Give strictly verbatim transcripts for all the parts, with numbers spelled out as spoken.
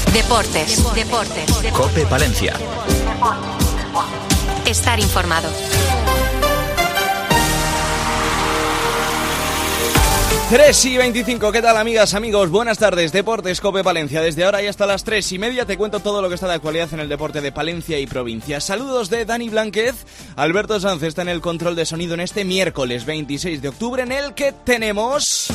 Deportes, deportes, COPE Palencia. Estar informado. tres y veinticinco, ¿qué tal amigas, amigos? Buenas tardes, Deportes COPE Palencia. Desde ahora y hasta las tres y media te cuento todo lo que está de actualidad en el deporte de Palencia y provincia. Saludos de Dani Blánquez. Alberto Sanz está en el control de sonido en este miércoles veintiséis de octubre, en el que tenemos...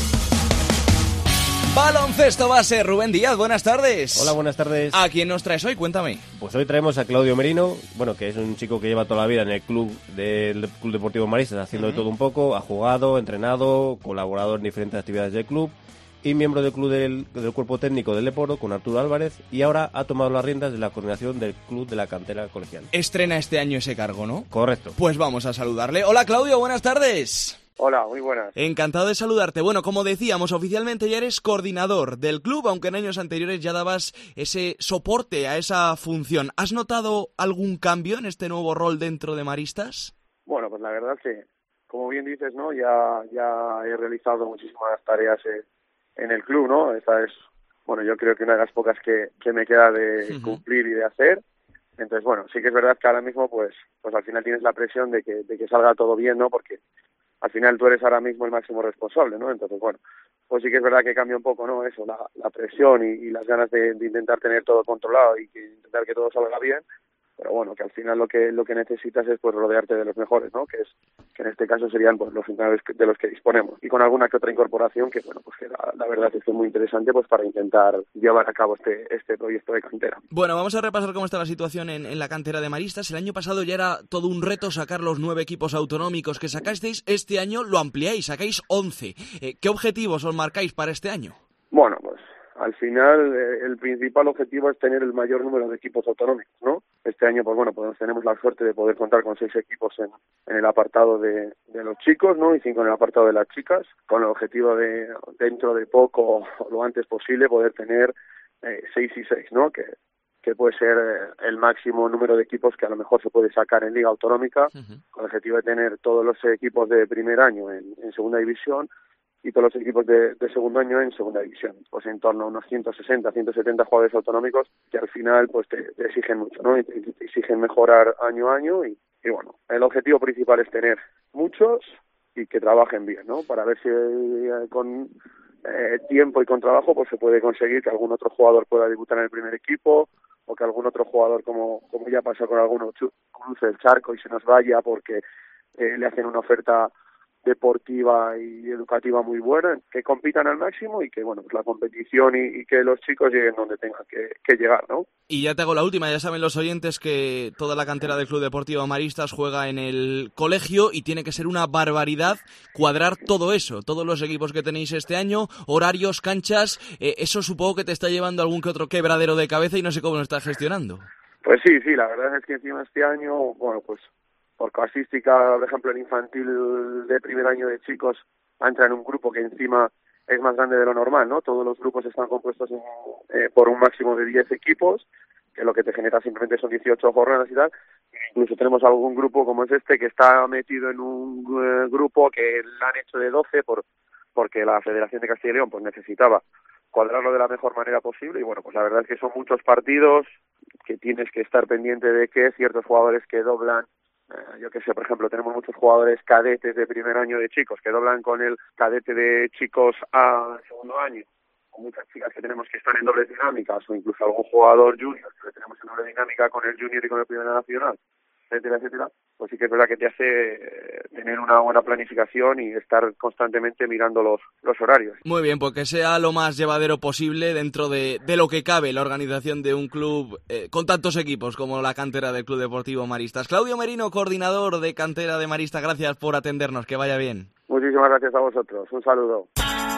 baloncesto base. Rubén Díaz, buenas tardes. Hola, buenas tardes. ¿A quién nos traes hoy? Cuéntame. Pues hoy traemos a Claudio Merino, bueno, que es un chico que lleva toda la vida en el club del Club Deportivo Maristas, haciendo uh-huh. de todo un poco. Ha jugado, entrenado, colaborado en diferentes actividades del club y miembro del club del, del cuerpo técnico del Leporo con Arturo Álvarez, y ahora ha tomado las riendas de la coordinación del club de la cantera colegial. Estrena este año ese cargo, ¿no? Correcto. Pues vamos a saludarle. Hola Claudio, buenas tardes. Hola, muy buenas. Encantado de saludarte. Bueno, como decíamos, oficialmente ya eres coordinador del club, aunque en años anteriores ya dabas ese soporte a esa función. ¿Has notado algún cambio en este nuevo rol dentro de Maristas? Bueno, pues la verdad es que, como bien dices, ¿no? Ya, ya he realizado muchísimas tareas en el club, ¿no? Esta es, bueno, yo creo que una de las pocas que, que me queda de uh-huh. cumplir y de hacer. Entonces, bueno, sí que es verdad que ahora mismo, pues, pues al final tienes la presión de que, de que salga todo bien, ¿no? Porque al final tú eres ahora mismo el máximo responsable, ¿no? Entonces, bueno, pues sí que es verdad que cambia un poco, ¿no? Eso, la, la presión y, y las ganas de, de intentar tener todo controlado y que intentar que todo salga bien, pero bueno, que al final lo que lo que necesitas es pues rodearte de los mejores, ¿no? Que es que en este caso serían pues los entrenadores de los que disponemos, y con alguna que otra incorporación que, bueno, pues que la, la verdad es que es muy interesante pues para intentar llevar a cabo este este proyecto de cantera. Bueno, vamos a repasar cómo está la situación en, en la cantera de Maristas. El año pasado ya era todo un reto sacar los nueve equipos autonómicos que sacasteis. Este año lo ampliáis, sacáis once. Eh, ¿Qué objetivos os marcáis para este año? Bueno, pues al final eh, el principal objetivo es tener el mayor número de equipos autonómicos, ¿no? Este año, pues bueno, pues tenemos la suerte de poder contar con seis equipos en, en el apartado de, de los chicos, ¿no? Y cinco en el apartado de las chicas, con el objetivo de, dentro de poco, o lo antes posible, poder tener eh, seis y seis, ¿no? Que, que puede ser eh, el máximo número de equipos que a lo mejor se puede sacar en Liga Autonómica, uh-huh. con el objetivo de tener todos los equipos de primer año en, en Segunda División, y todos los equipos de, de segundo año en segunda división, pues en torno a unos ciento sesenta, ciento setenta jugadores autonómicos que al final pues te, te exigen mucho, ¿no? Y te, te exigen mejorar año a año y, y bueno, el objetivo principal es tener muchos y que trabajen bien, ¿no? Para ver si eh, con eh, tiempo y con trabajo pues se puede conseguir que algún otro jugador pueda debutar en el primer equipo, o que algún otro jugador, como, como ya pasa con algunos, cruce el charco y se nos vaya porque eh, le hacen una oferta deportiva y educativa muy buena, que compitan al máximo y que, bueno, pues la competición y, y que los chicos lleguen donde tengan que, que llegar, ¿no? Y ya te hago la última. Ya saben los oyentes que toda la cantera del Club Deportivo Maristas juega en el colegio y tiene que ser una barbaridad cuadrar todo eso, todos los equipos que tenéis este año, horarios, canchas, eh, eso supongo que te está llevando algún que otro quebradero de cabeza y no sé cómo lo estás gestionando. Pues sí, sí, la verdad es que encima este año, bueno, pues por casuística, por ejemplo, el infantil de primer año de chicos entra en un grupo que encima es más grande de lo normal, ¿no? Todos los grupos están compuestos en, eh, por un máximo de diez equipos, que lo que te genera simplemente son dieciocho jornadas y tal. Incluso tenemos algún grupo como es este que está metido en un eh, grupo que lo han hecho de doce por porque la Federación de Castilla y León pues necesitaba cuadrarlo de la mejor manera posible, y bueno, pues la verdad es que son muchos partidos que tienes que estar pendiente de que ciertos jugadores que doblan. Uh, yo que sé, por ejemplo, tenemos muchos jugadores cadetes de primer año de chicos que doblan con el cadete de chicos a segundo año, o muchas chicas que tenemos que estar en dobles dinámicas, o incluso algún jugador junior que tenemos en doble dinámica con el junior y con el primer nacional, etcétera, etcétera. Pues sí que es verdad que te hace eh, tener una buena planificación y estar constantemente mirando los, los horarios. Muy bien, pues que sea lo más llevadero posible dentro de, de lo que cabe la organización de un club eh, con tantos equipos como la cantera del Club Deportivo Maristas. Claudio Merino, coordinador de cantera de Maristas, gracias por atendernos, que vaya bien. Muchísimas gracias a vosotros, un saludo.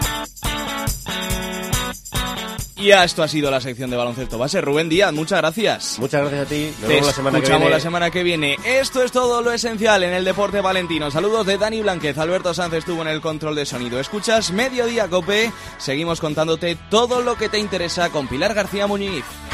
Y esto ha sido la sección de baloncesto base. Rubén Díaz, muchas gracias. Muchas gracias a ti. Nos Te vemos la semana escuchamos que viene. la semana que viene. Esto es todo lo esencial en el deporte valentino. Saludos de Dani Blánquez. Alberto Sanz estuvo en el control de sonido. Escuchas Mediodía Cope. Seguimos contándote todo lo que te interesa con Pilar García Muñiz.